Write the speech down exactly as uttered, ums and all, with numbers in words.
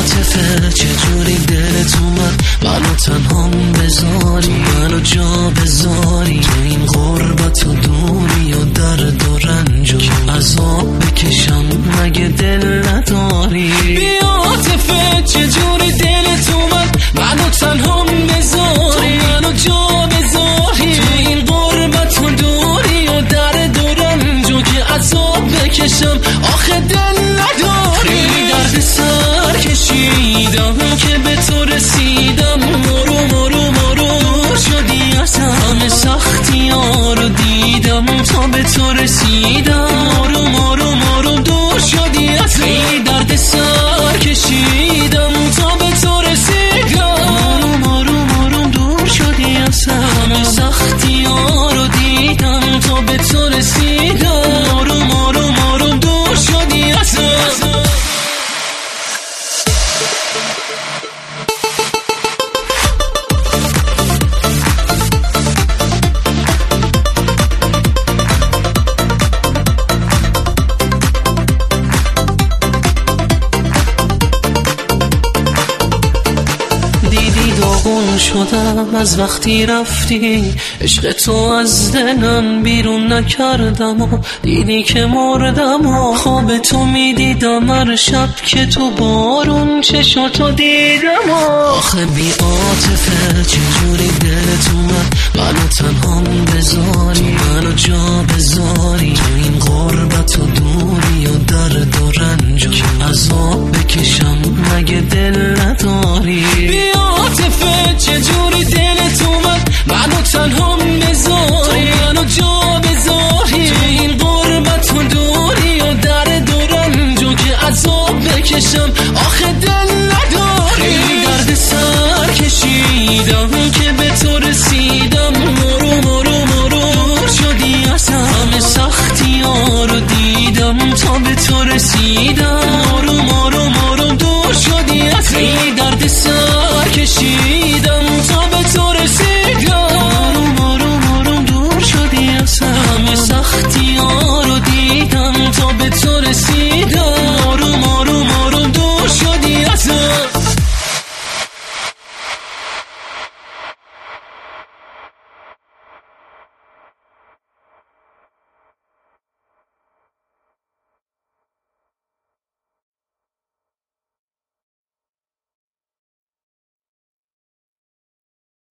عاطفه چجوری دلت اومد منو تنها بذاری، منو جا بذاری تو این غربت و دوری و درد و رنج و عذاب بکشم مگه دل نداری؟ بی عاطفه چجوری دلت اومد منو تنها بذاری، منو جا بذاری تو این غربت و دوری و درد و رنج و که عذاب بکشم آخه دل نداری؟ درد سر کشیدم که به تو رسیدم، مرو مرو مرو دور شدی از همه سختی ها رو دیدم تا به تو رسیدم، مرو مرو مرو دور شدی از خیلی درد سر کشیدم تا به تو رسیدم، مرو مرو مرو دور شدی از همه سختی ها رو دیدم تا به تو رسیدم، مرو مرو مرو دور شدی از داغون شدم از وقتی رفتی، عشق تو از دلم بیرون نکردم و دیدی که مردم و خواب تو میدیدم هر شب که تو بارون چشاتو دیدم. آخه بی عاطفه چجوری دلت اومد منو تنها بذاری، منو جا بذاری تو این غربت و دوری و درد و رنج و عذاب بکشم مگه دل نداری؟ بی عاطفه چجوری دلت اومد منو تنها بذاری، منو جا بذاری تو این غربت و دوری و درد و رنج و که عذاب بکشم آخه دل نداری؟ درد سر کشیدم که به تو رسیدم، مرو مرو مرو دور شدی از همه سختی ها رو دیدم تا به تو رسیدم، مرو مرو